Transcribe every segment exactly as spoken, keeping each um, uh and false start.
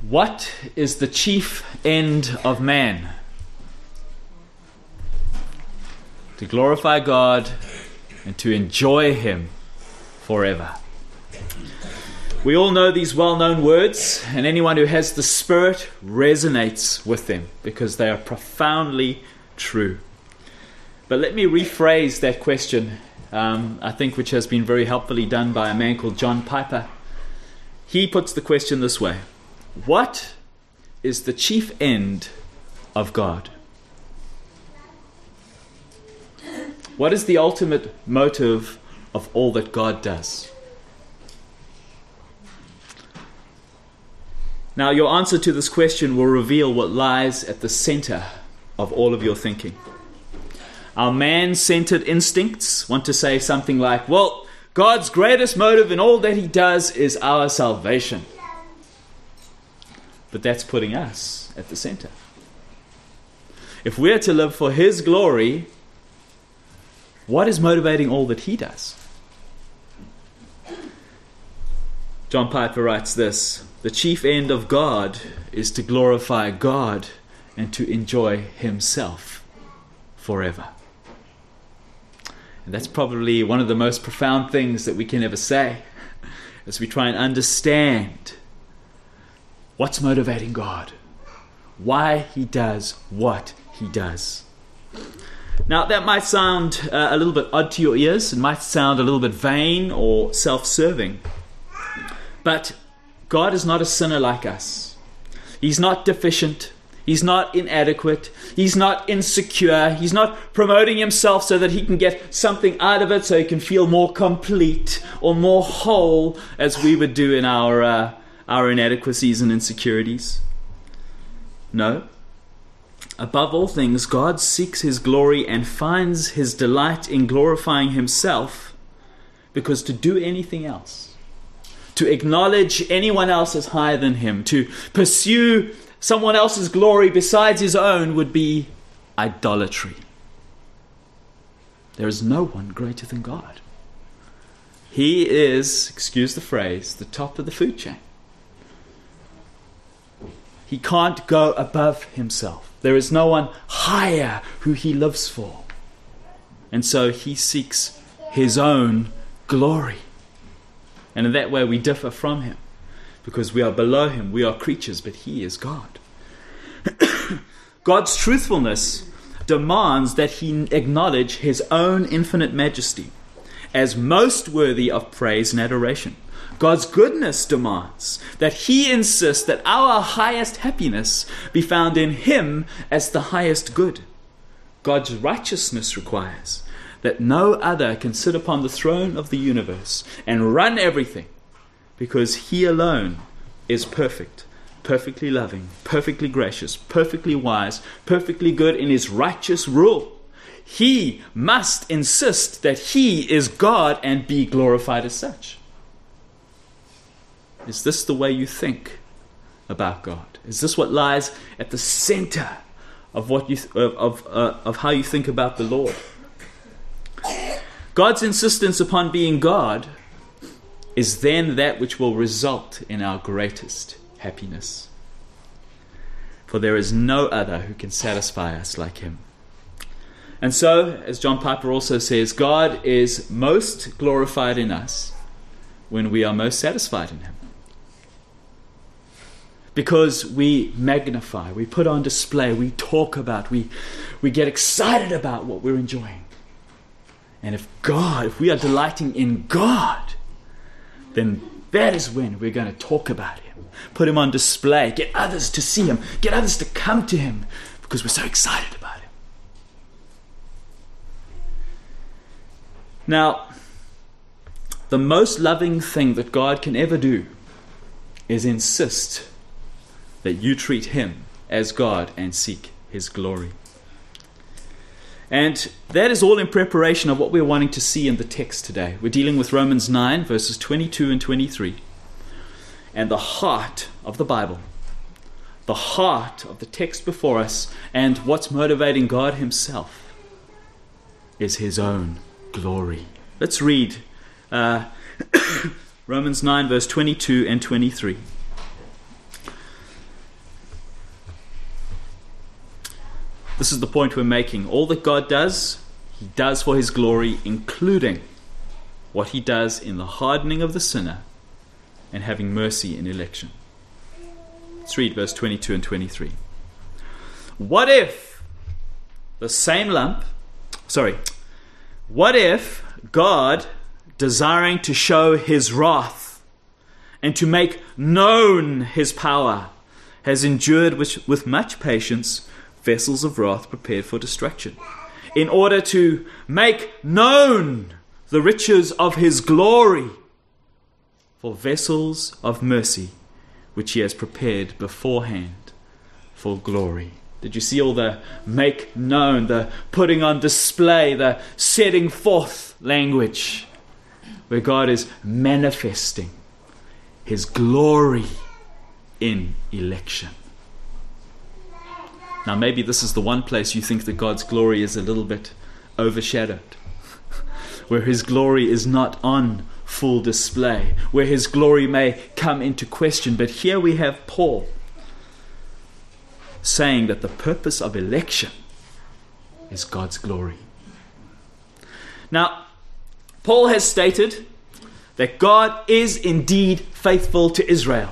What is the chief end of man? To glorify God and to enjoy Him forever. We all know these well-known words, and anyone who has the Spirit resonates with them because they are profoundly true. But let me rephrase that question, um, I think, which has been very helpfully done by a man called John Piper. He puts the question this way: what is the chief end of God? What is the ultimate motive of all that God does? Now, your answer to this question will reveal what lies at the center of all of your thinking. Our man-centered instincts want to say something like, well, God's greatest motive in all that He does is our salvation. But that's putting us at the center. If we're to live for His glory, what is motivating all that He does? John Piper writes this: the chief end of God is to glorify God and to enjoy Himself forever. And that's probably one of the most profound things that we can ever say as we try and understand what's motivating God, why He does what He does. Now, that might sound uh, a little bit odd to your ears. It might sound a little bit vain or self-serving. But God is not a sinner like us. He's not deficient. He's not inadequate. He's not insecure. He's not promoting Himself so that He can get something out of it so He can feel more complete or more whole, as we would do in our, uh, our inadequacies and insecurities. No. Above all things, God seeks His glory and finds His delight in glorifying Himself, because to do anything else, to acknowledge anyone else as higher than Him, to pursue someone else's glory besides His own, would be idolatry. There is no one greater than God. He is, excuse the phrase, the top of the food chain. He can't go above Himself. There is no one higher who He lives for. And so He seeks His own glory. And in that way we differ from Him, because we are below Him. We are creatures, but He is God. God's truthfulness demands that He acknowledge His own infinite majesty as most worthy of praise and adoration. God's goodness demands that He insists that our highest happiness be found in Him as the highest good. God's righteousness requires that no other can sit upon the throne of the universe and run everything, because He alone is perfect, perfectly loving, perfectly gracious, perfectly wise, perfectly good in His righteous rule. He must insist that He is God and be glorified as such. Is this the way you think about God? Is this what lies at the center of what you th- of of, uh, of how you think about the Lord? God's insistence upon being God is then that which will result in our greatest happiness. For there is no other who can satisfy us like Him. And so, as John Piper also says, God is most glorified in us when we are most satisfied in Him. Because we magnify, we put on display, we talk about, we, we get excited about what we're enjoying. And if God, if we are delighting in God, then that is when we're going to talk about Him, put Him on display, get others to see Him, get others to come to Him, because we're so excited about Him. Now, the most loving thing that God can ever do is insist that you treat Him as God and seek His glory. And that is all in preparation of what we're wanting to see in the text today. We're dealing with Romans nine, verses twenty-two and twenty-three. And the heart of the Bible, the heart of the text before us, and what's motivating God Himself, is His own glory. Let's read uh, Romans nine, verse twenty-two and twenty-three. This is the point we're making. All that God does, he does for his glory, including what he does in the hardening of the sinner and having mercy in election. Let's read verse twenty-two and twenty-three. What if the same lump, sorry, what if God, desiring to show his wrath and to make known his power, has endured with, with much patience vessels of wrath prepared for destruction, in order to make known the riches of his glory for vessels of mercy, which he has prepared beforehand for glory. Did you see all the make known, the putting on display, the setting forth language, where God is manifesting his glory in election? Now maybe this is the one place you think that God's glory is a little bit overshadowed, where his glory is not on full display, where his glory may come into question. But here we have Paul saying that the purpose of election is God's glory. Now, Paul has stated that God is indeed faithful to Israel.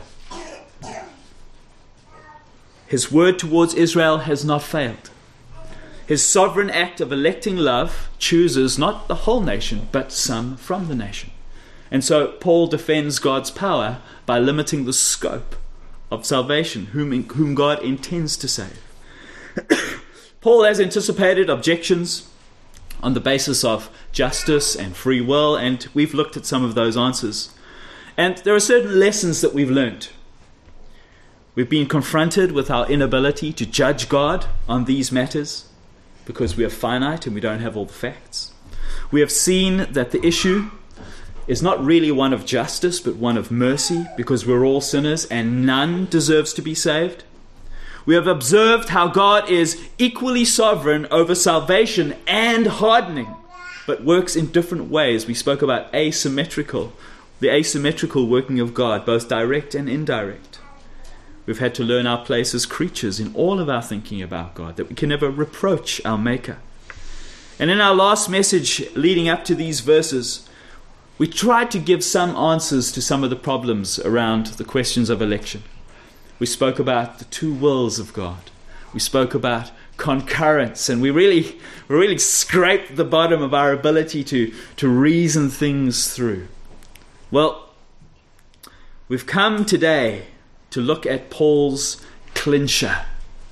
His word towards Israel has not failed. His sovereign act of electing love chooses not the whole nation, but some from the nation. And so Paul defends God's power by limiting the scope of salvation, whom, whom God intends to save. Paul has anticipated objections on the basis of justice and free will, and we've looked at some of those answers. And there are certain lessons that we've learned. We've been confronted with our inability to judge God on these matters because we are finite and we don't have all the facts. We have seen that the issue is not really one of justice, but one of mercy, because we're all sinners and none deserves to be saved. We have observed how God is equally sovereign over salvation and hardening, but works in different ways. We spoke about asymmetrical, the asymmetrical working of God, both direct and indirect. We've had to learn our place as creatures in all of our thinking about God, that we can never reproach our Maker. And in our last message leading up to these verses, we tried to give some answers to some of the problems around the questions of election. We spoke about the two wills of God. We spoke about concurrence, and we really, we really scraped the bottom of our ability to, to reason things through. Well, we've come today to look at Paul's clincher.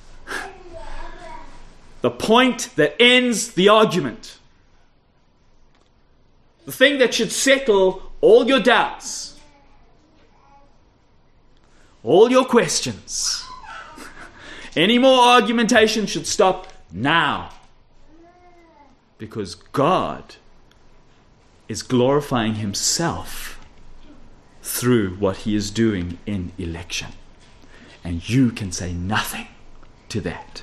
The point that ends the argument. The thing that should settle all your doubts, all your questions. Any more argumentation should stop now. Because God is glorifying himself through what he is doing in election. And you can say nothing to that.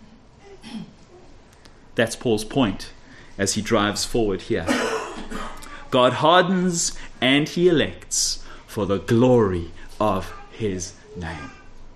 That's Paul's point as he drives forward here. God hardens and he elects for the glory of his name.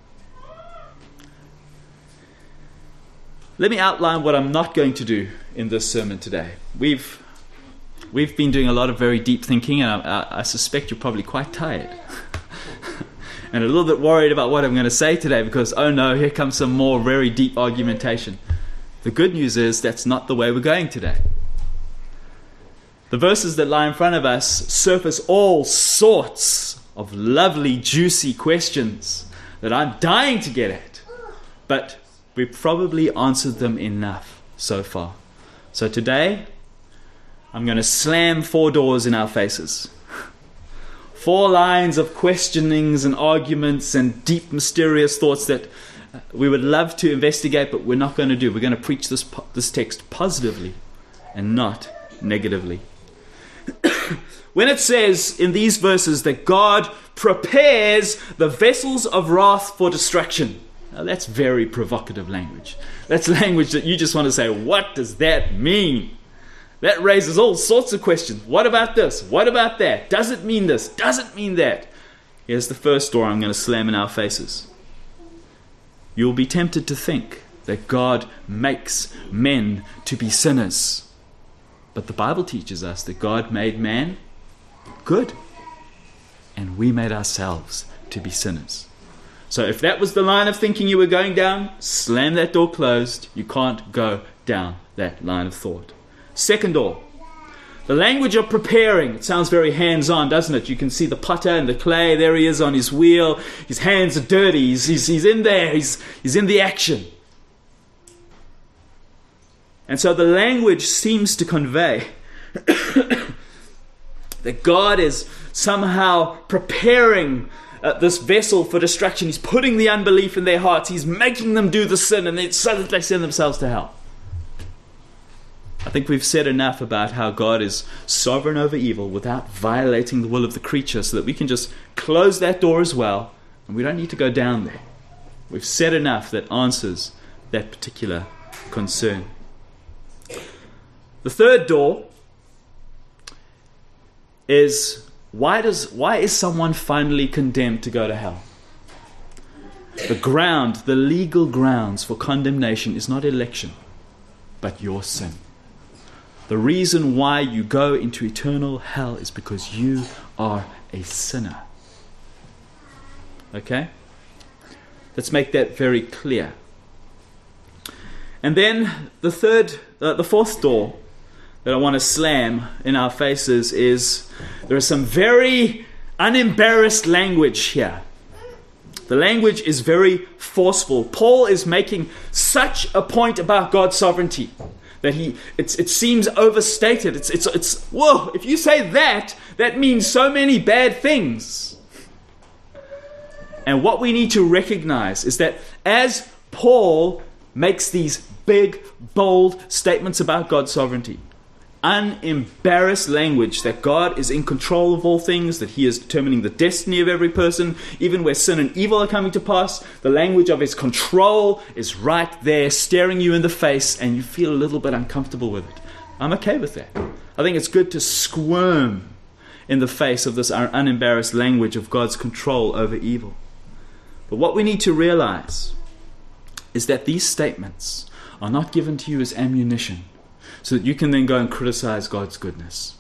Let me outline what I'm not going to do in this sermon today. We've we've been doing a lot of very deep thinking, and I, I, I suspect you're probably quite tired and a little bit worried about what I'm going to say today, because oh no, here comes some more very deep argumentation. The good news is that's not the way we're going today. The verses that lie in front of us surface all sorts of lovely, juicy questions that I'm dying to get at. But we've probably answered them enough so far. So today, I'm going to slam four doors in our faces. Four lines of questionings and arguments and deep, mysterious thoughts that we would love to investigate, but we're not going to do. We're going to preach this, this text positively and not negatively. When it says in these verses that God prepares the vessels of wrath for destruction, now that's very provocative language. That's language that you just want to say, what does that mean? That raises all sorts of questions. What about this? What about that? Does it mean this? Does it mean that? Here's the first door I'm going to slam in our faces. You'll be tempted to think that God makes men to be sinners. But the Bible teaches us that God made man good, and we made ourselves to be sinners. So if that was the line of thinking you were going down, slam that door closed. You can't go down that line of thought. Second door, the language of preparing. It sounds very hands-on, doesn't it? You can see the potter and the clay. There he is on his wheel. His hands are dirty. He's, he's, he's in there. He's, he's in the action. And so the language seems to convey that God is somehow preparing uh, this vessel for destruction. He's putting the unbelief in their hearts. He's making them do the sin, and it's so that they send themselves to hell. I think we've said enough about how God is sovereign over evil without violating the will of the creature, so that we can just close that door as well, and we don't need to go down there. We've said enough that answers that particular concern. The third door is, why does why is someone finally condemned to go to hell? The ground, the legal grounds for condemnation is not election, but your sin. The reason why you go into eternal hell is because you are a sinner. Okay? Let's make that very clear. And then the third, uh, the fourth door that I want to slam in our faces is, there is some very unembarrassed language here. The language is very forceful. Paul is making such a point about God's sovereignty that he it's, it seems overstated. It's, it's, it's, whoa, if you say that, that means so many bad things. And what we need to recognize is that as Paul makes these big, bold statements about God's sovereignty, unembarrassed language that God is in control of all things, that he is determining the destiny of every person, even where sin and evil are coming to pass, the language of his control is right there staring you in the face, and you feel a little bit uncomfortable with it. I'm okay with that. I think it's good to squirm in the face of this unembarrassed language of God's control over evil. But what we need to realize is that these statements are not given to you as ammunition so that you can then go and criticize God's goodness.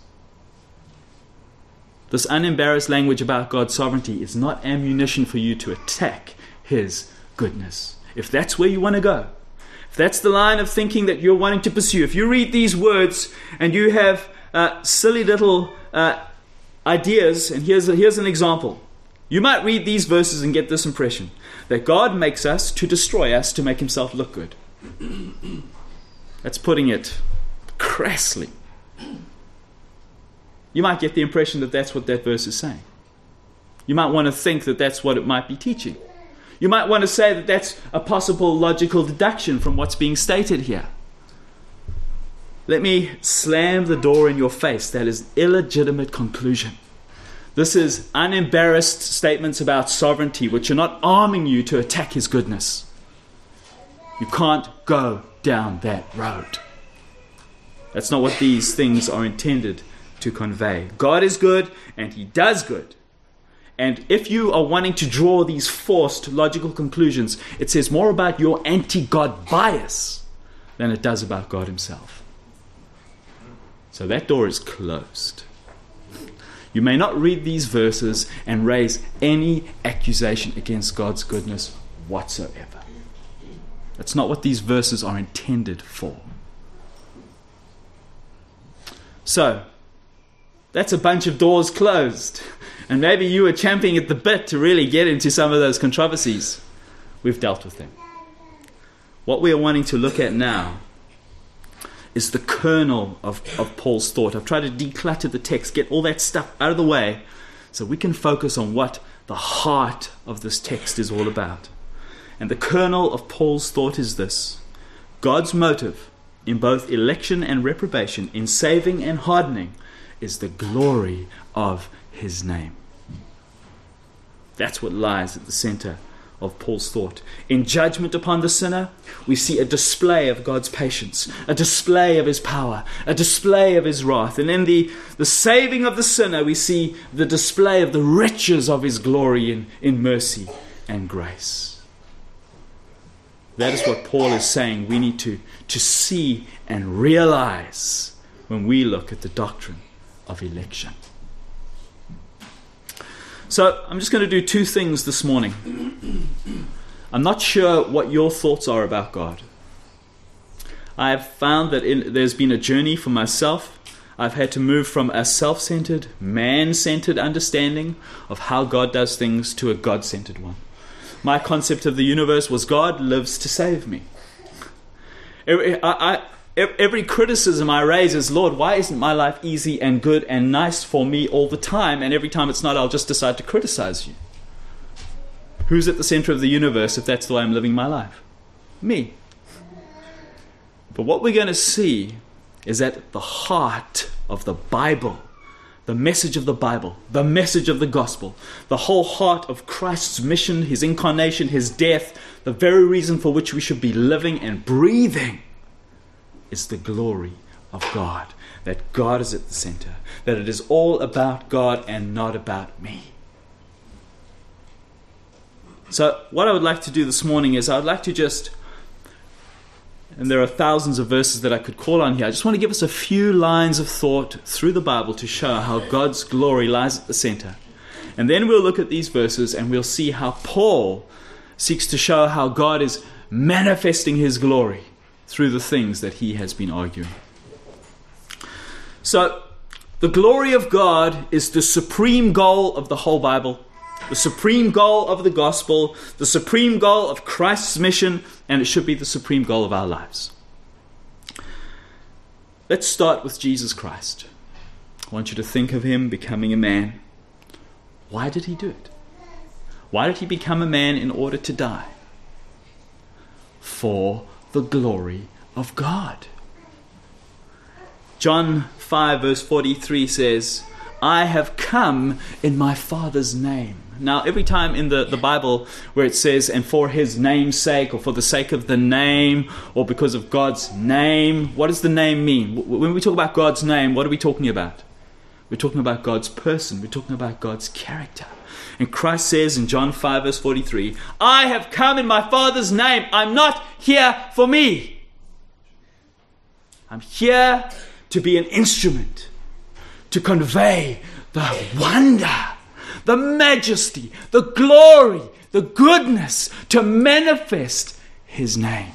This unembarrassed language about God's sovereignty is not ammunition for you to attack his goodness. If that's where you want to go, if that's the line of thinking that you're wanting to pursue, if you read these words and you have uh, silly little uh, ideas, and here's, a, here's an example. You might read these verses and get this impression, that God makes us to destroy us to make himself look good. That's putting it crassly. You might get the impression that that's what that verse is saying. You might want to think that that's what it might be teaching. You might want to say that that's a possible logical deduction from what's being stated here. Let me slam the door in your face. That is illegitimate conclusion. This is unembarrassed statements about sovereignty, which are not arming you to attack his goodness. You can't go down that road. That's not what these things are intended to convey. God is good, and he does good. And if you are wanting to draw these forced logical conclusions, it says more about your anti-God bias than it does about God himself. So that door is closed. You may not read these verses and raise any accusation against God's goodness whatsoever. That's not what these verses are intended for. So, that's a bunch of doors closed. And maybe you were champing at the bit to really get into some of those controversies. We've dealt with them. What we are wanting to look at now is the kernel of, of Paul's thought. I've tried to declutter the text, get all that stuff out of the way, so we can focus on what the heart of this text is all about. And the kernel of Paul's thought is this: God's motive in both election and reprobation, in saving and hardening, is the glory of his name. That's what lies at the center of Paul's thought. In judgment upon the sinner, we see a display of God's patience, a display of his power, a display of his wrath. And in the, the saving of the sinner, we see the display of the riches of his glory in, in mercy and grace. That is what Paul is saying we need to, to see and realize when we look at the doctrine of election. So I'm just going to do two things this morning. I'm not sure what your thoughts are about God. I have found that in, there's been a journey for myself. I've had to move from a self-centered, man-centered understanding of how God does things to a God-centered one. My concept of the universe was God lives to save me. Every, I, I, every criticism I raise is, Lord, why isn't my life easy and good and nice for me all the time? And every time it's not, I'll just decide to criticize you. Who's at the center of the universe if that's the way I'm living my life? Me. But what we're going to see is that the heart of the Bible, the message of the Bible, the message of the gospel, the whole heart of Christ's mission, his incarnation, his death, the very reason for which we should be living and breathing is the glory of God. That God is at the center. That it is all about God and not about me. So what I would like to do this morning is I would like to just, and there are thousands of verses that I could call on here. I just want to give us a few lines of thought through the Bible to show how God's glory lies at the center. And then we'll look at these verses and we'll see how Paul seeks to show how God is manifesting his glory through the things that he has been arguing. So, the glory of God is the supreme goal of the whole Bible, the supreme goal of the gospel, the supreme goal of Christ's mission, and it should be the supreme goal of our lives. Let's start with Jesus Christ. I want you to think of him becoming a man. Why did he do it? Why did he become a man in order to die? For the glory of God. John five verse forty-three says, I have come in my Father's name. Now, every time in the, the Bible where it says, and for his name's sake, or for the sake of the name, or because of God's name, what does the name mean? When we talk about God's name, what are we talking about? We're talking about God's person. We're talking about God's character. And Christ says in John five verse forty-three, I have come in my Father's name. I'm not here for me. I'm here to be an instrument, to convey the wonder, the majesty, the glory, the goodness, to manifest his name.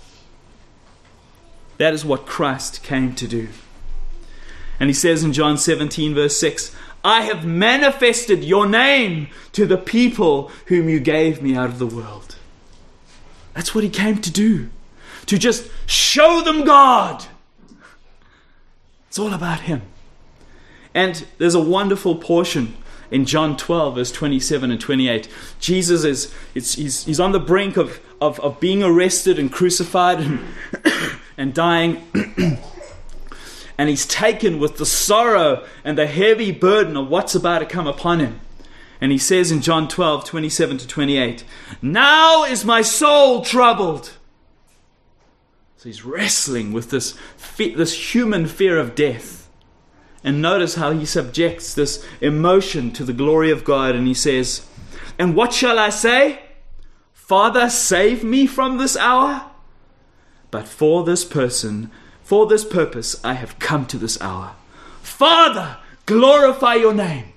That is what Christ came to do. And he says in John seventeen verse six, I have manifested your name to the people whom you gave me out of the world. That's what he came to do. To just show them God. It's all about him. And there's a wonderful portion in John twelve, verse twenty-seven and twenty-eight. Jesus is it's, he's, he's on the brink of, of, of being arrested and crucified and, and dying. And he's taken with the sorrow and the heavy burden of what's about to come upon him. And he says in John twelve, twenty-seven to twenty-eight, now is my soul troubled. So he's wrestling with this, this human fear of death. And notice how he subjects this emotion to the glory of God. And he says, and what shall I say? Father, save me from this hour. But for this person, for this purpose, I have come to this hour. Father, glorify your name.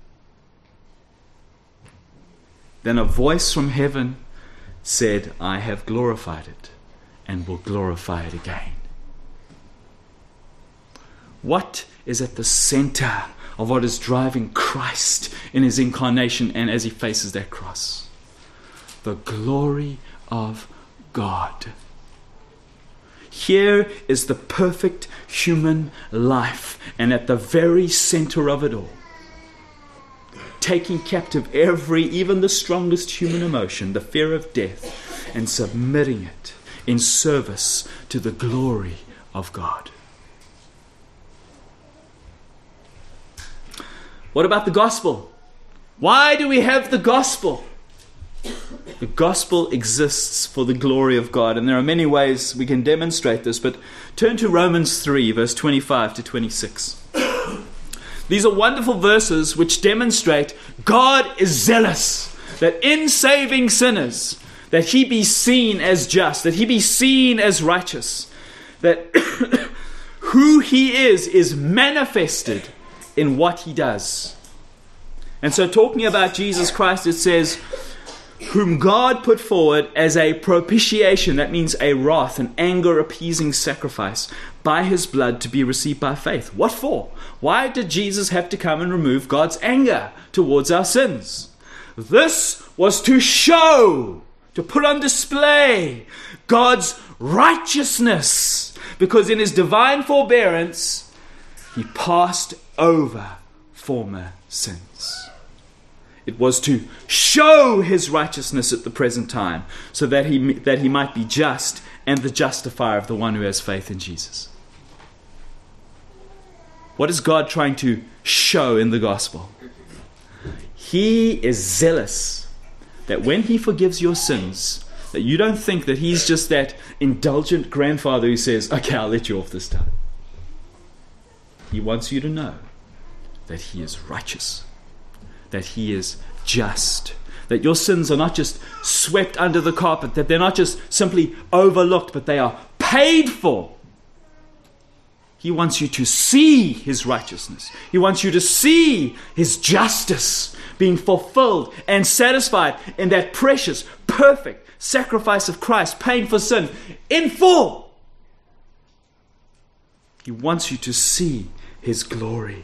Then a voice from heaven said, I have glorified it and will glorify it again. What is at the center of what is driving Christ in his incarnation and as he faces that cross? The glory of God. Here is the perfect human life, and at the very center of it all, taking captive every, even the strongest human emotion, the fear of death, and submitting it in service to the glory of God. What about the gospel? Why do we have the gospel? The gospel exists for the glory of God, and there are many ways we can demonstrate this, but turn to Romans three, verse twenty-five to twenty-six. These are wonderful verses which demonstrate God is zealous, that in saving sinners, that he be seen as just, that he be seen as righteous, that who he is is manifested in what he does. And so talking about Jesus Christ, it says, whom God put forward as a propitiation, that means a wrath, an anger appeasing sacrifice, by his blood to be received by faith. What for? Why did Jesus have to come and remove God's anger towards our sins? This was to show, to put on display God's righteousness, because in his divine forbearance, he passed over former sins. It was to show his righteousness at the present time, so that he, that he might be just and the justifier of the one who has faith in Jesus. What is God trying to show in the gospel? He is zealous that when he forgives your sins, that you don't think that he's just that indulgent grandfather who says, okay, I'll let you off this time. He wants you to know that he is righteous, that he is just, that your sins are not just swept under the carpet, that they're not just simply overlooked, but they are paid for. He wants you to see his righteousness. He wants you to see his justice being fulfilled and satisfied in that precious, perfect sacrifice of Christ, paying for sin in full. He wants you to see his glory.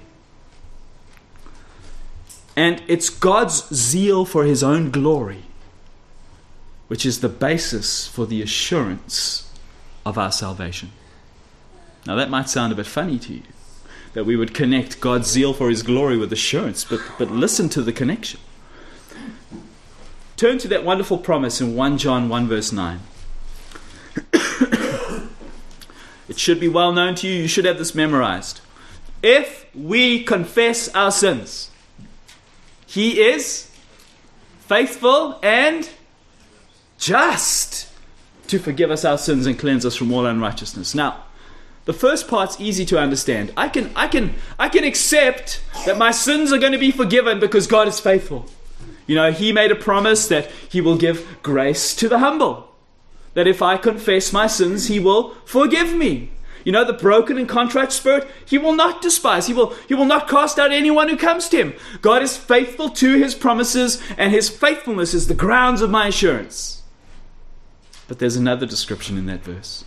And it's God's zeal for his own glory which is the basis for the assurance of our salvation. Now that might sound a bit funny to you, that we would connect God's zeal for his glory with assurance, but, but listen to the connection. Turn to that wonderful promise in First John one verse nine. It should be well known to you. You should have this memorized. If we confess our sins, he is faithful and just to forgive us our sins and cleanse us from all unrighteousness. Now, the first part's easy to understand. I can, I can, I can accept that my sins are going to be forgiven because God is faithful. You know, he made a promise that he will give grace to the humble. That if I confess my sins, he will forgive me. You know, the broken and contrite spirit, he will not despise. He will, he will not cast out anyone who comes to him. God is faithful to his promises, and his faithfulness is the grounds of my assurance. But there's another description in that verse.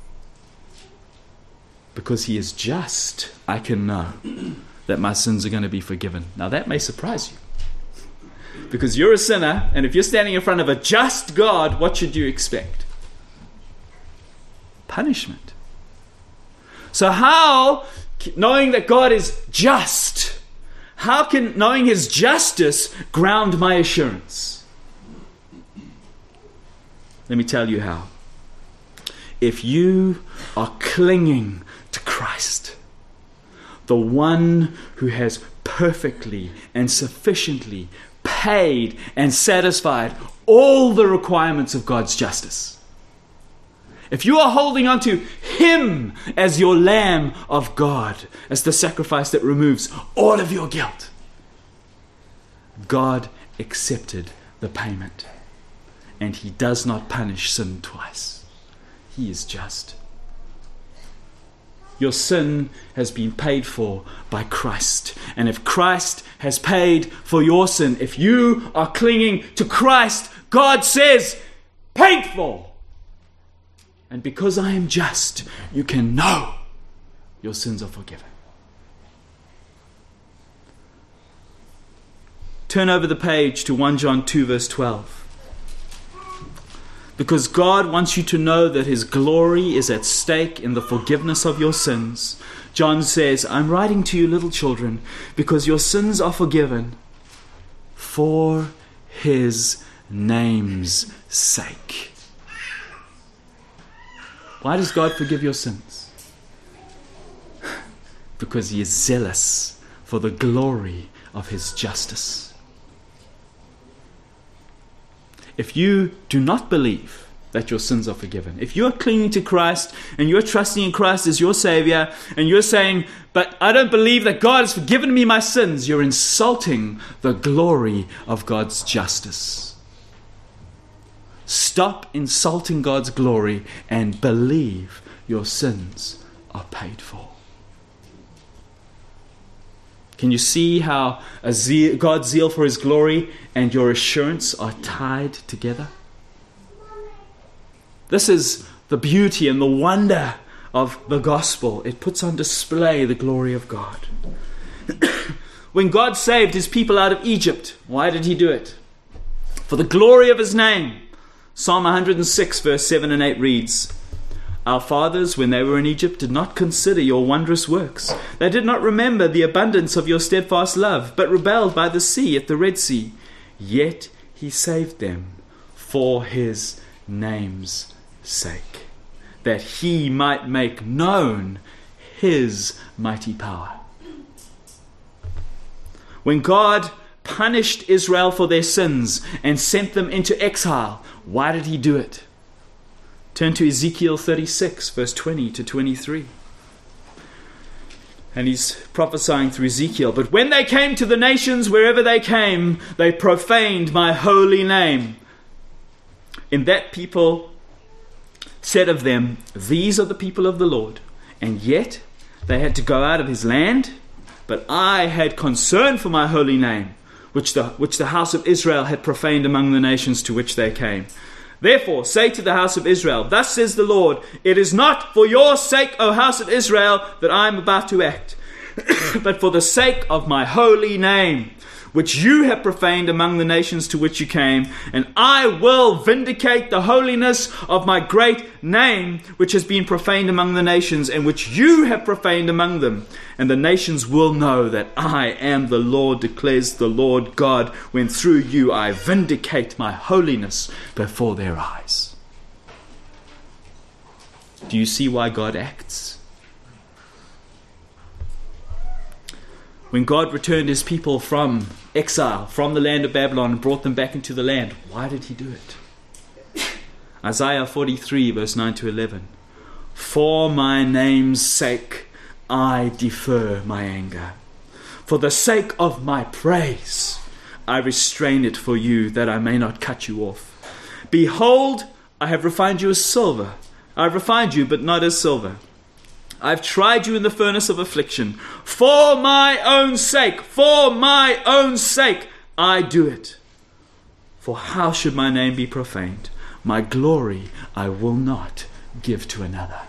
Because he is just, I can know that my sins are going to be forgiven. Now that may surprise you. Because you're a sinner, and if you're standing in front of a just God, what should you expect? Punishment. So how, knowing that God is just, how can knowing his justice ground my assurance? Let me tell you how. If you are clinging to Christ, the one who has perfectly and sufficiently paid and satisfied all the requirements of God's justice. If you are holding on to him as your Lamb of God, as the sacrifice that removes all of your guilt, God accepted the payment, and he does not punish sin twice. He is just. Your sin has been paid for by Christ. And if Christ has paid for your sin, if you are clinging to Christ, God says, paid for. And because I am just, you can know your sins are forgiven. Turn over the page to First John two verse twelve. Because God wants you to know that his glory is at stake in the forgiveness of your sins. John says, I'm writing to you, little children, because your sins are forgiven for his name's sake. Why does God forgive your sins? Because he is zealous for the glory of his justice. If you do not believe that your sins are forgiven, if you are clinging to Christ and you're trusting in Christ as your Savior, and you're saying, but I don't believe that God has forgiven me my sins, you're insulting the glory of God's justice. Stop insulting God's glory and believe your sins are paid for. Can you see how a zeal, God's zeal for His glory and your assurance are tied together? This is the beauty and the wonder of the gospel. It puts on display the glory of God. When God saved His people out of Egypt, why did He do it? For the glory of His name. Psalm one hundred six verse seven and eight reads, Our fathers, when they were in Egypt, did not consider your wondrous works. They did not remember the abundance of your steadfast love, but rebelled by the sea at the Red Sea. Yet He saved them for His name's sake, that He might make known His mighty power. When God punished Israel for their sins and sent them into exile, why did He do it? Turn to Ezekiel thirty-six, verse twenty to twenty-three. And he's prophesying through Ezekiel. But when they came to the nations, wherever they came, they profaned my holy name. In that people said of them, These are the people of the Lord. And yet they had to go out of His land. But I had concern for my holy name, which the, which the house of Israel had profaned among the nations to which they came. Therefore, say to the house of Israel, Thus says the Lord, It is not for your sake, O house of Israel, that I am about to act, but for the sake of my holy name, which you have profaned among the nations to which you came. And I will vindicate the holiness of my great name, which has been profaned among the nations, and which you have profaned among them. And the nations will know that I am the Lord, declares the Lord God, when through you I vindicate my holiness before their eyes. Do you see why God acts? When God returned His people from exile, from the land of Babylon, and brought them back into the land, why did He do it? Isaiah forty-three, verse nine to eleven. For my name's sake, I defer my anger. For the sake of my praise, I restrain it for you, that I may not cut you off. Behold, I have refined you as silver. I have refined you, but not as silver. I've tried you in the furnace of affliction. For my own sake, for my own sake, I do it. For how should my name be profaned? My glory I will not give to another.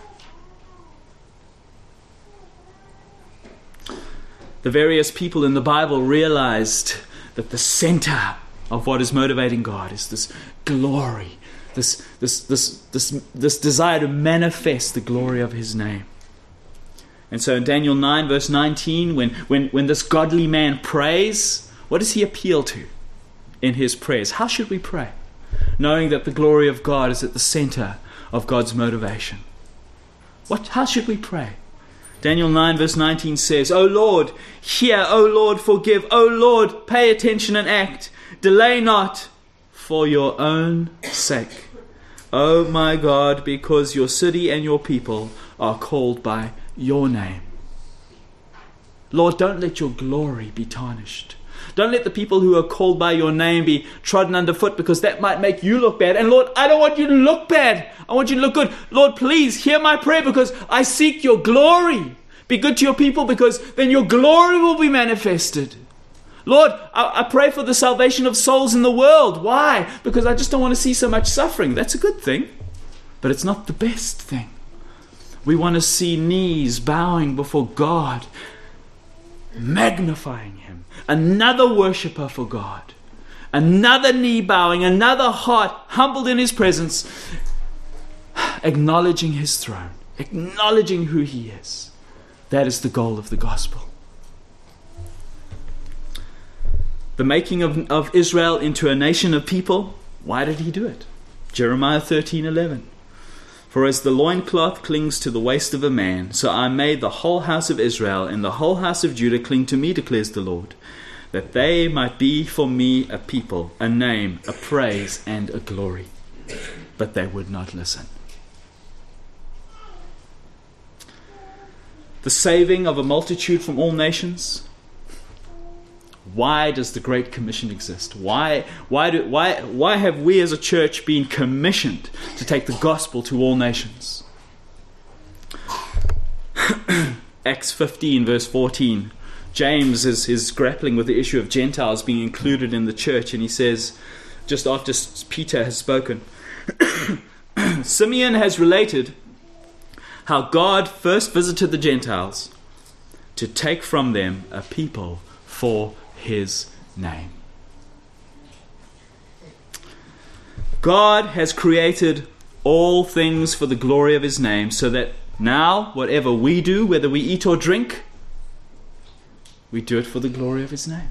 The various people in the Bible realized that the center of what is motivating God is this glory, this, this, this, this, this desire to manifest the glory of His name. And so in Daniel nine, verse nineteen, when, when, when this godly man prays, what does he appeal to in his prayers? How should we pray? Knowing that the glory of God is at the center of God's motivation. What? How should we pray? Daniel nine, verse nineteen says, O Lord, hear, O Lord, forgive, O Lord, pay attention and act. Delay not for your own sake. O my God, because your city and your people are called by your name. Lord, don't let your glory be tarnished. Don't let the people who are called by your name be trodden underfoot, because that might make you look bad. And Lord, I don't want you to look bad. I want you to look good. Lord, please hear my prayer, because I seek your glory. Be good to your people, because then your glory will be manifested. Lord, I, I pray for the salvation of souls in the world. Why? Because I just don't want to see so much suffering. That's a good thing, but it's not the best thing. We want to see knees bowing before God, magnifying Him. Another worshiper for God. Another knee bowing, another heart humbled in His presence, acknowledging His throne, acknowledging who He is. That is the goal of the gospel. The making of, of Israel into a nation of people, why did He do it? Jeremiah thirteen eleven. For as the loincloth clings to the waist of a man, so I made the whole house of Israel and the whole house of Judah cling to me, declares the Lord, that they might be for me a people, a name, a praise, and a glory. But they would not listen. The saving of a multitude from all nations. Why does the Great Commission exist? Why, why, do, why, why have we as a church been commissioned to take the gospel to all nations? Acts fifteen, verse fourteen. James is, is grappling with the issue of Gentiles being included in the church, and he says, just after Peter has spoken, Simeon has related how God first visited the Gentiles to take from them a people for his name. God has created all things for the glory of his name, so that now whatever we do, whether we eat or drink, we do it for the glory of his name.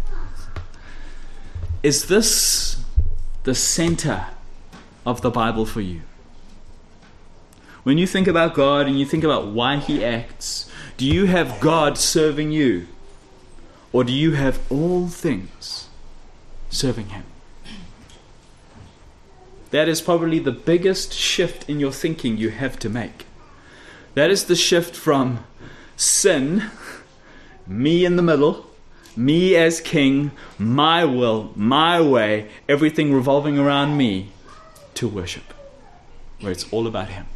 Is this the center of the Bible for you? When you think about God and you think about why he acts, do you have God serving you? Or do you have all things serving him? That is probably the biggest shift in your thinking you have to make. That is the shift from sin, me in the middle, me as king, my will, my way, everything revolving around me, to worship, where it's all about him.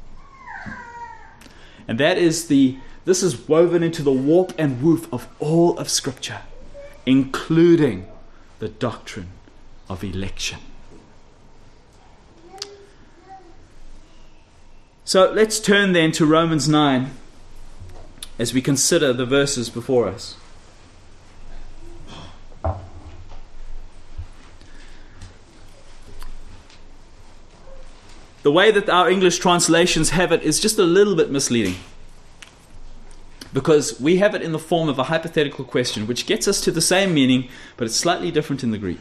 And that is the, this is woven into the warp and woof of all of Scripture, including the doctrine of election. So let's turn then to Romans nine as we consider the verses before us. The way that our English translations have it is just a little bit misleading, because we have it in the form of a hypothetical question, which gets us to the same meaning, but it's slightly different in the Greek.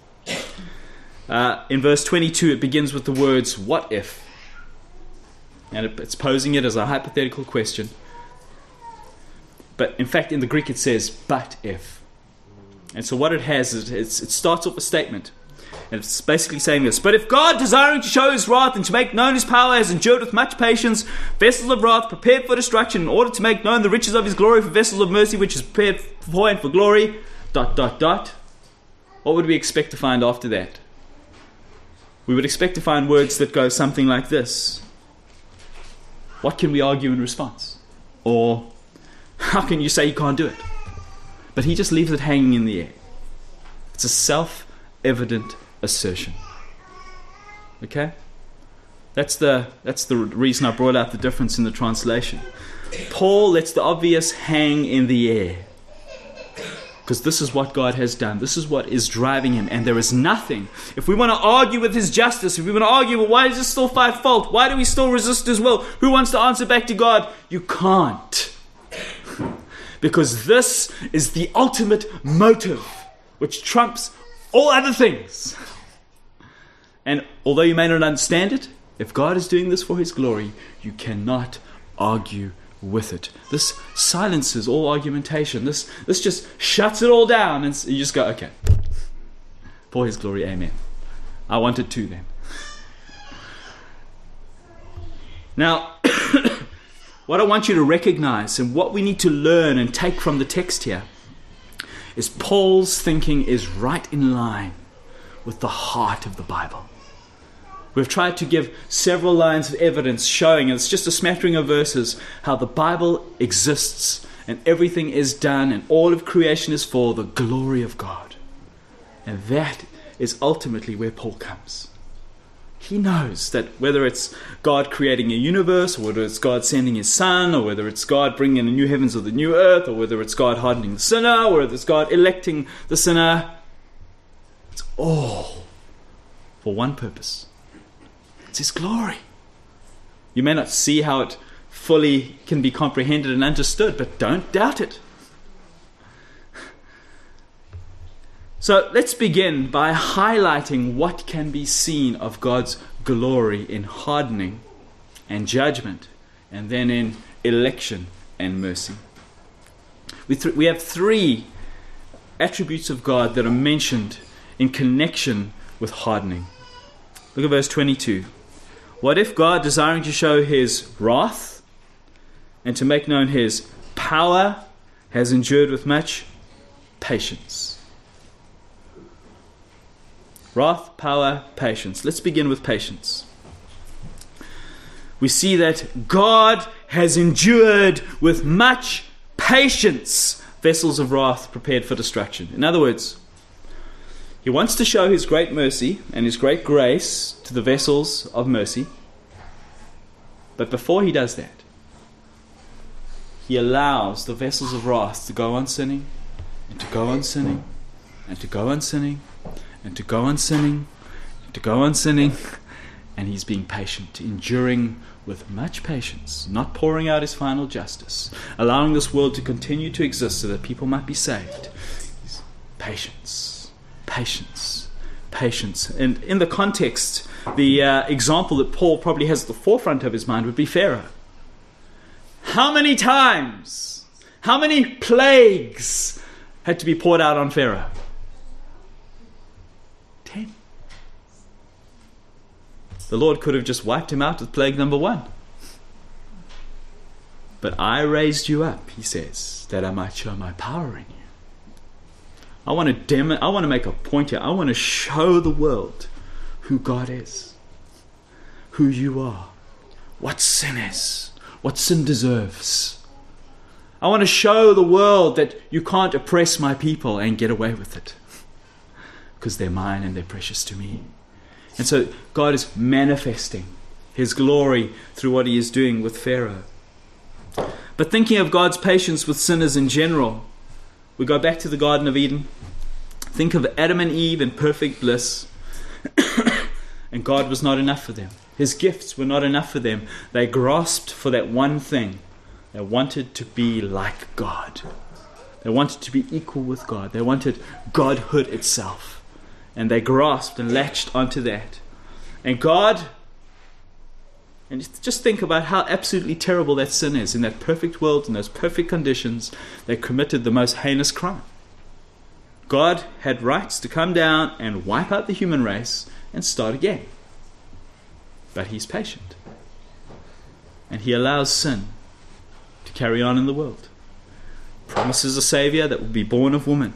Uh, in verse twenty-two, it begins with the words, "What if?" And it, it's posing it as a hypothetical question. But in fact, in the Greek, it says, "But if." And so what it has is it's, it starts off a statement. And it's basically saying this: "But if God, desiring to show his wrath and to make known his power, has endured with much patience vessels of wrath prepared for destruction, in order to make known the riches of his glory for vessels of mercy, which is prepared beforehand for glory," dot, dot, dot. What would we expect to find after that? We would expect to find words that go something like this: "What can we argue in response?" Or, "How can you say you can't do it?" But he just leaves it hanging in the air. It's a self-evident assertion. Okay? That's the that's the reason I brought out the difference in the translation. Paul lets the obvious hang in the air, because this is what God has done. This is what is driving him, and there is nothing. If we want to argue with his justice, if we want to argue, well, why does he still find fault? Why do we still resist his will? Who wants to answer back to God? You can't. Because this is the ultimate motive, which trumps all other things. And although you may not understand it, if God is doing this for his glory, you cannot argue with it. This silences all argumentation. This this just shuts it all down, and you just go, okay, for his glory, amen. I want it too then. Now, what I want you to recognize, and what we need to learn and take from the text here, is Paul's thinking is right in line with the heart of the Bible. We've tried to give several lines of evidence showing, and it's just a smattering of verses, how the Bible exists and everything is done and all of creation is for the glory of God. And that is ultimately where Paul comes. He knows that whether it's God creating a universe, or whether it's God sending his Son, or whether it's God bringing the new heavens or the new earth, or whether it's God hardening the sinner, or whether it's God electing the sinner, it's all for one purpose. It's his glory. You may not see how it fully can be comprehended and understood, but don't doubt it. So let's begin by highlighting what can be seen of God's glory in hardening and judgment, and then in election and mercy. We, th- we have three attributes of God that are mentioned in connection with hardening. Look at verse twenty-two. "What if God, desiring to show his wrath and to make known his power, has endured with much patience?" Wrath, power, patience. Let's begin with patience. We see that God has endured with much patience vessels of wrath prepared for destruction. In other words, he wants to show his great mercy and his great grace to the vessels of mercy. But before he does that, he allows the vessels of wrath to go on sinning, and to go on sinning, and to go on sinning, and to go on sinning, and to go on sinning. And he's being patient, enduring with much patience, not pouring out his final justice, allowing this world to continue to exist so that people might be saved. Patience, patience, patience. And in the context, the uh, example that Paul probably has at the forefront of his mind would be Pharaoh. How many times, how many plagues had to be poured out on Pharaoh? Ten. The Lord could have just wiped him out with plague number one. But I raised you up, he says, that I might show my power in you. I want to dem- I want to make a point here. I want to show the world who God is, who you are, what sin is, what sin deserves. I want to show the world that you can't oppress my people and get away with it, because they're mine and they're precious to me. And so God is manifesting his glory through what he is doing with Pharaoh. But thinking of God's patience with sinners in general, we go back to the Garden of Eden. Think of Adam and Eve in perfect bliss. And God was not enough for them. His gifts were not enough for them. They grasped for that one thing. They wanted to be like God. They wanted to be equal with God. They wanted Godhood itself. And they grasped and latched onto that. And God, and just think about how absolutely terrible that sin is. In that perfect world, in those perfect conditions, they committed the most heinous crime. God had rights to come down and wipe out the human race and start again. But he's patient. And he allows sin to carry on in the world. Promises a Savior that will be born of woman.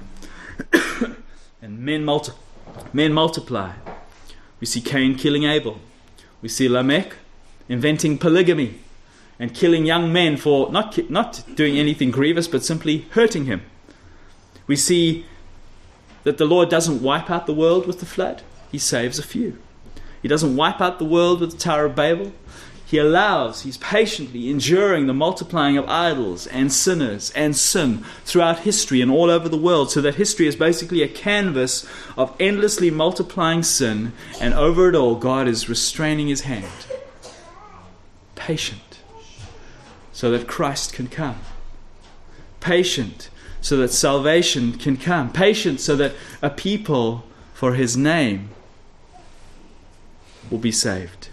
And men, multi- men multiply. We see Cain killing Abel. We see Lamech inventing polygamy and killing young men for not, ki- not doing anything grievous, but simply hurting him. We see that the Lord doesn't wipe out the world with the flood. He saves a few. He doesn't wipe out the world with the Tower of Babel. He allows, he's patiently enduring the multiplying of idols and sinners and sin throughout history and all over the world, so that history is basically a canvas of endlessly multiplying sin, and over it all, God is restraining his hand. Patient, so that Christ can come. Patient, so that salvation can come. Patient, so that a people for his name will be saved.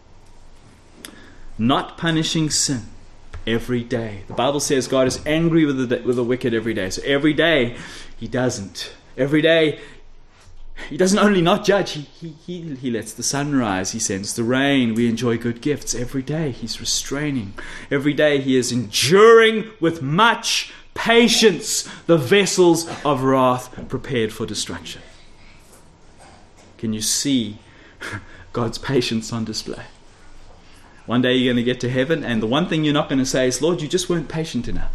Not punishing sin every day. The Bible says God is angry with the, with the wicked every day. So every day he doesn't. Every day he doesn't only not judge, he, he, he, he lets the sun rise, he sends the rain, we enjoy good gifts. Every day he's restraining. Every day he is enduring with much patience the vessels of wrath prepared for destruction. Can you see God's patience on display? One day you're going to get to heaven, and the one thing you're not going to say is, Lord, you just weren't patient enough.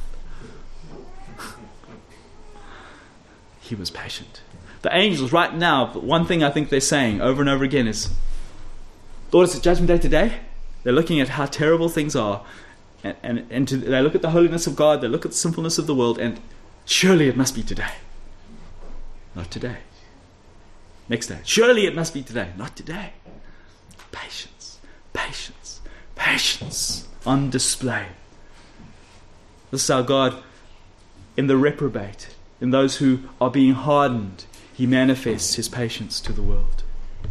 He was patient. The angels right now, one thing I think they're saying over and over again is, Lord, it's a judgment day today. They're looking at how terrible things are, and, and, and to, they look at the holiness of God, they look at the sinfulness of the world, and surely it must be today. Not today. Next day. Surely it must be today. Not today. Patience. Patience. Patience on display. This is how God, in the reprobate, in those who are being hardened, he manifests his patience to the world.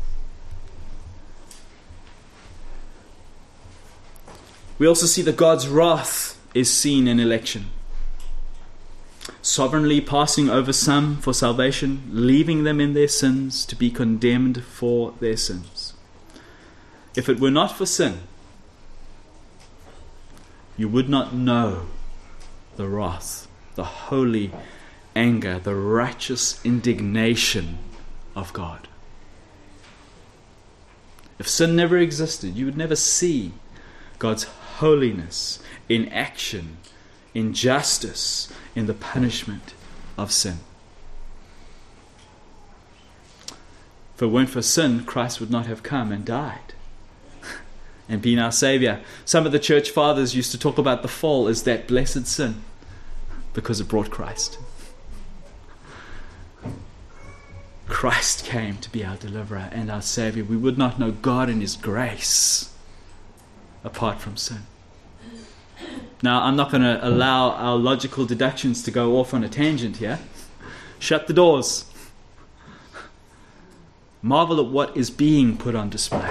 We also see that God's wrath is seen in election. Sovereignly passing over some for salvation, leaving them in their sins to be condemned for their sins. If it were not for sin, you would not know the wrath, the holy anger, the righteous indignation of God. If sin never existed, you would never see God's holiness in action, in justice, in the punishment of sin. If it weren't for sin, Christ would not have come and died and been our Savior. Some of the church fathers used to talk about the fall as that blessed sin because it brought Christ. Christ came to be our deliverer and our Savior. We would not know God in His grace apart from sin. Now, I'm not going to allow our logical deductions to go off on a tangent here. Shut the doors. Marvel at what is being put on display.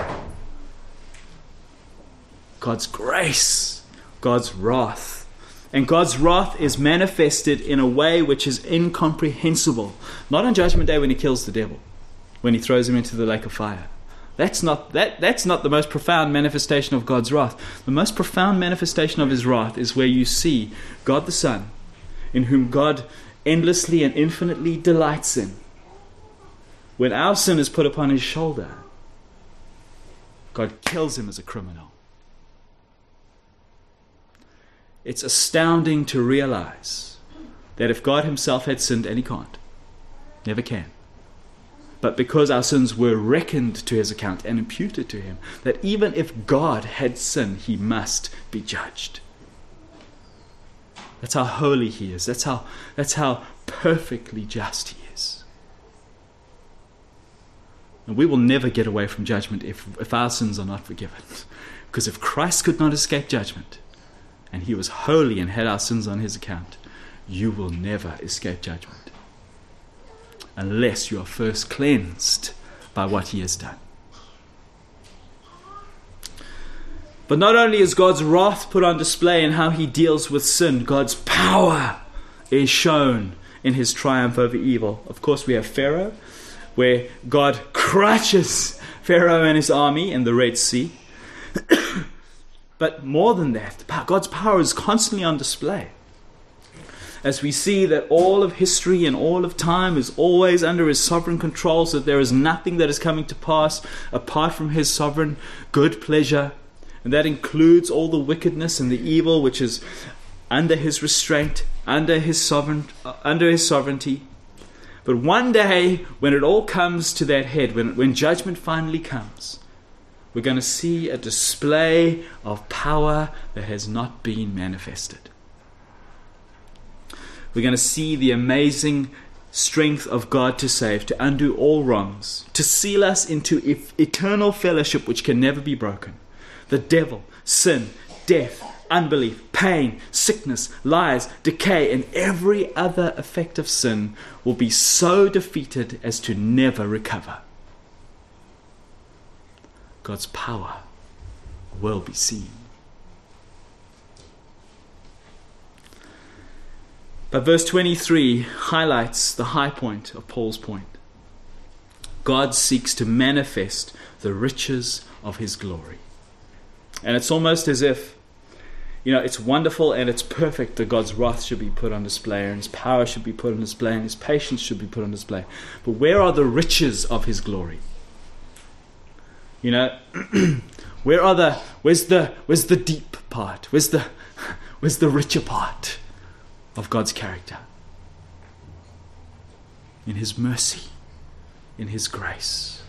God's grace, God's wrath. And God's wrath is manifested in a way which is incomprehensible. Not on Judgment Day when He kills the devil, when He throws him into the lake of fire. That's not, that, that's not the most profound manifestation of God's wrath. The most profound manifestation of His wrath is where you see God the Son, in whom God endlessly and infinitely delights in. When our sin is put upon His shoulder, God kills Him as a criminal. It's astounding to realize that if God Himself had sinned, and He can't, never can, but because our sins were reckoned to His account and imputed to Him, that even if God had sinned, He must be judged. That's how holy He is. That's how, that's how perfectly just He is. And we will never get away from judgment if, if our sins are not forgiven. Because if Christ could not escape judgment, and He was holy and had our sins on His account, you will never escape judgment unless you are first cleansed by what He has done. But not only is God's wrath put on display in how He deals with sin, God's power is shown in His triumph over evil. Of course, we have Pharaoh, where God crushes Pharaoh and his army in the Red Sea. But more than that, God's power is constantly on display. As we see that all of history and all of time is always under His sovereign control, so that there is nothing that is coming to pass apart from His sovereign good pleasure. And that includes all the wickedness and the evil which is under His restraint, under His sovereign, uh, under His sovereignty. But one day, when it all comes to that head, when, when judgment finally comes, we're going to see a display of power that has not been manifested. We're going to see the amazing strength of God to save, to undo all wrongs, to seal us into eternal fellowship which can never be broken. The devil, sin, death, unbelief, pain, sickness, lies, decay, and every other effect of sin will be so defeated as to never recover. God's power will be seen. But verse twenty-three highlights the high point of Paul's point. God seeks to manifest the riches of His glory. And it's almost as if, you know, it's wonderful and it's perfect that God's wrath should be put on display, and His power should be put on display, and His patience should be put on display. But where are the riches of His glory? You know, where are the where's the where's the deep part? Where's the where's the richer part of God's character? In His mercy, in His grace.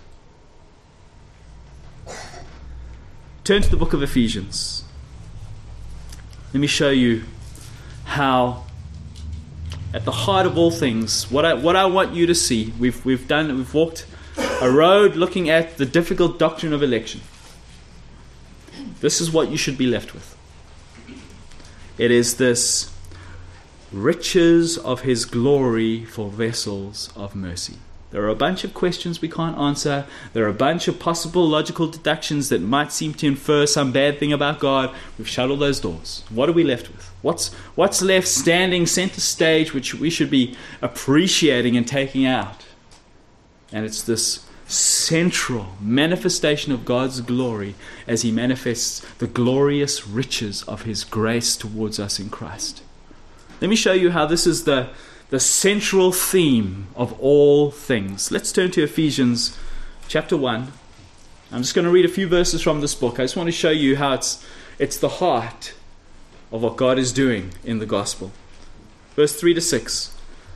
Turn to the book of Ephesians. Let me show you how, at the heart of all things, what I what I want you to see. We've we've done we've walked a road looking at the difficult doctrine of election. This is what you should be left with. It is this riches of His glory for vessels of mercy. There are a bunch of questions we can't answer. There are a bunch of possible logical deductions that might seem to infer some bad thing about God. We've shut all those doors. What are we left with? What's what's left standing center stage, which we should be appreciating and taking out? And it's this central manifestation of God's glory as He manifests the glorious riches of His grace towards us in Christ. Let me show you how this is the, the central theme of all things. Let's turn to Ephesians chapter one, I'm just going to read a few verses from this book. I just want to show you how it's it's the heart of what God is doing in the gospel. Verse three to six.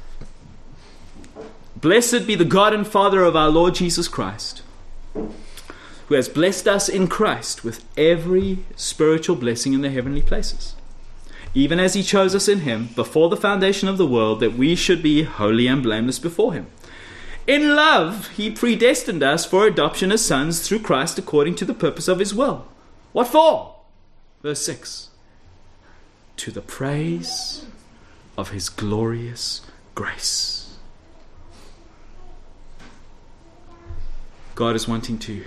Blessed be the God and Father of our Lord Jesus Christ, who has blessed us in Christ with every spiritual blessing in the heavenly places, even as he chose us in him before the foundation of the world, that we should be holy and blameless before him. In love, he predestined us for adoption as sons through Christ according to the purpose of his will. What for? Verse six. To the praise of his glorious grace. God is wanting to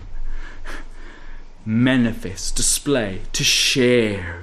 manifest, display, to share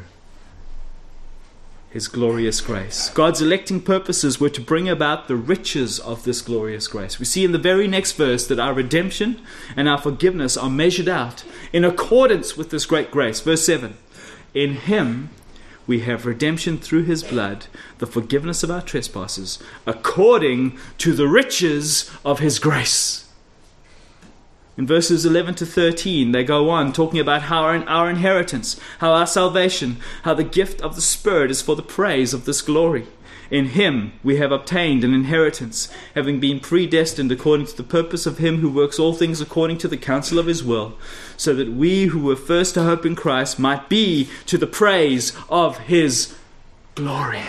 his glorious grace. God's electing purposes were to bring about the riches of this glorious grace. We see in the very next verse that our redemption and our forgiveness are measured out in accordance with this great grace. Verse seven. In him we have redemption through his blood, the forgiveness of our trespasses, according to the riches of his grace. In verses eleven to thirteen, they go on talking about how our, our inheritance, how our salvation, how the gift of the Spirit is for the praise of this glory. In him we have obtained an inheritance, having been predestined according to the purpose of him who works all things according to the counsel of his will, so that we who were first to hope in Christ might be to the praise of his glory.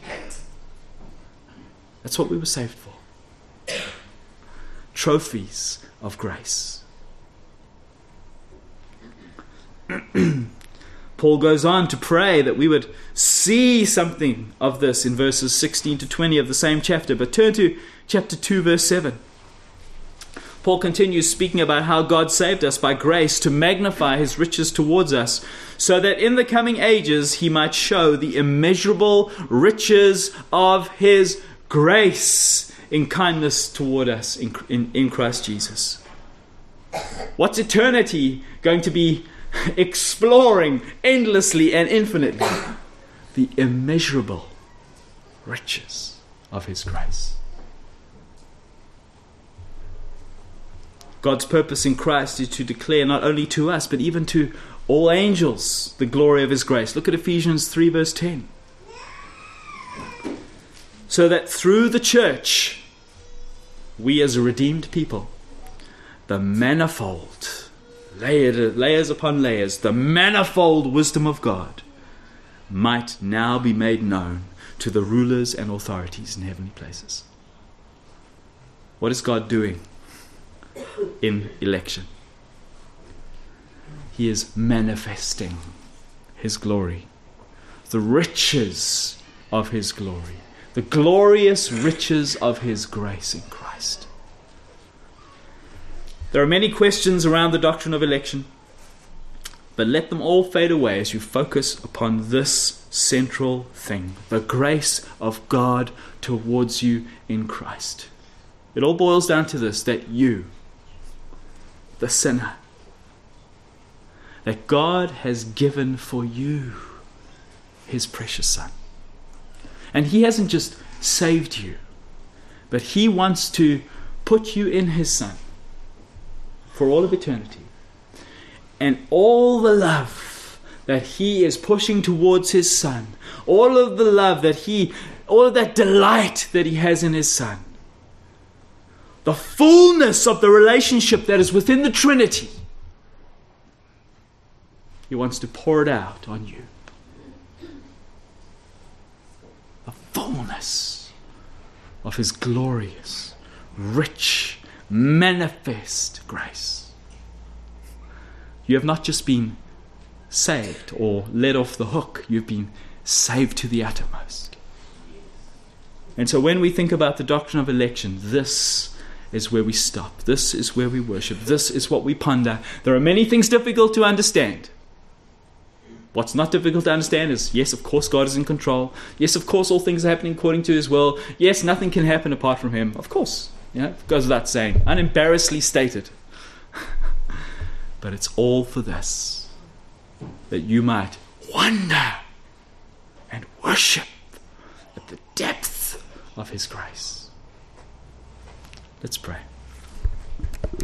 That's what we were saved for. Trophies of grace. Paul goes on to pray that we would see something of this in verses sixteen to twenty of the same chapter. But turn to chapter two, verse seven. Paul continues speaking about how God saved us by grace to magnify his riches towards us, so that in the coming ages he might show the immeasurable riches of his grace in kindness toward us in, in, in Christ Jesus. What's eternity going to be exploring endlessly and infinitely? The immeasurable riches of his grace. God's purpose in Christ is to declare not only to us, but even to all angels the glory of his grace. Look at Ephesians three, verse ten. So that through the church, we as a redeemed people, the manifold, layered, layers upon layers, the manifold wisdom of God might now be made known to the rulers and authorities in heavenly places. What is God doing in election? He is manifesting his glory, the riches of his glory, the glorious riches of his grace in Christ. There are many questions around the doctrine of election, but let them all fade away as you focus upon this central thing, the grace of God towards you in Christ. It all boils down to this, that you, the sinner, that God has given for you his precious Son. And he hasn't just saved you, but he wants to put you in his Son for all of eternity. And all the love that he is pushing towards his Son, all of the love that he, all of that delight that he has in his Son, the fullness of the relationship that is within the Trinity, he wants to pour it out on you. The fullness of his glorious, rich, manifest grace. You have not just been saved or let off the hook, you've been saved to the uttermost. And so when we think about the doctrine of election, this is where we stop. This is where we worship. This is what we ponder. There are many things difficult to understand. What's not difficult to understand is, yes, of course, God is in control. Yes, of course, all things are happening according to his will. Yes, nothing can happen apart from him. Of course. You know, it goes without saying. Unembarrassedly stated. But it's all for this, that you might wonder and worship at the depth of his grace. Let's pray.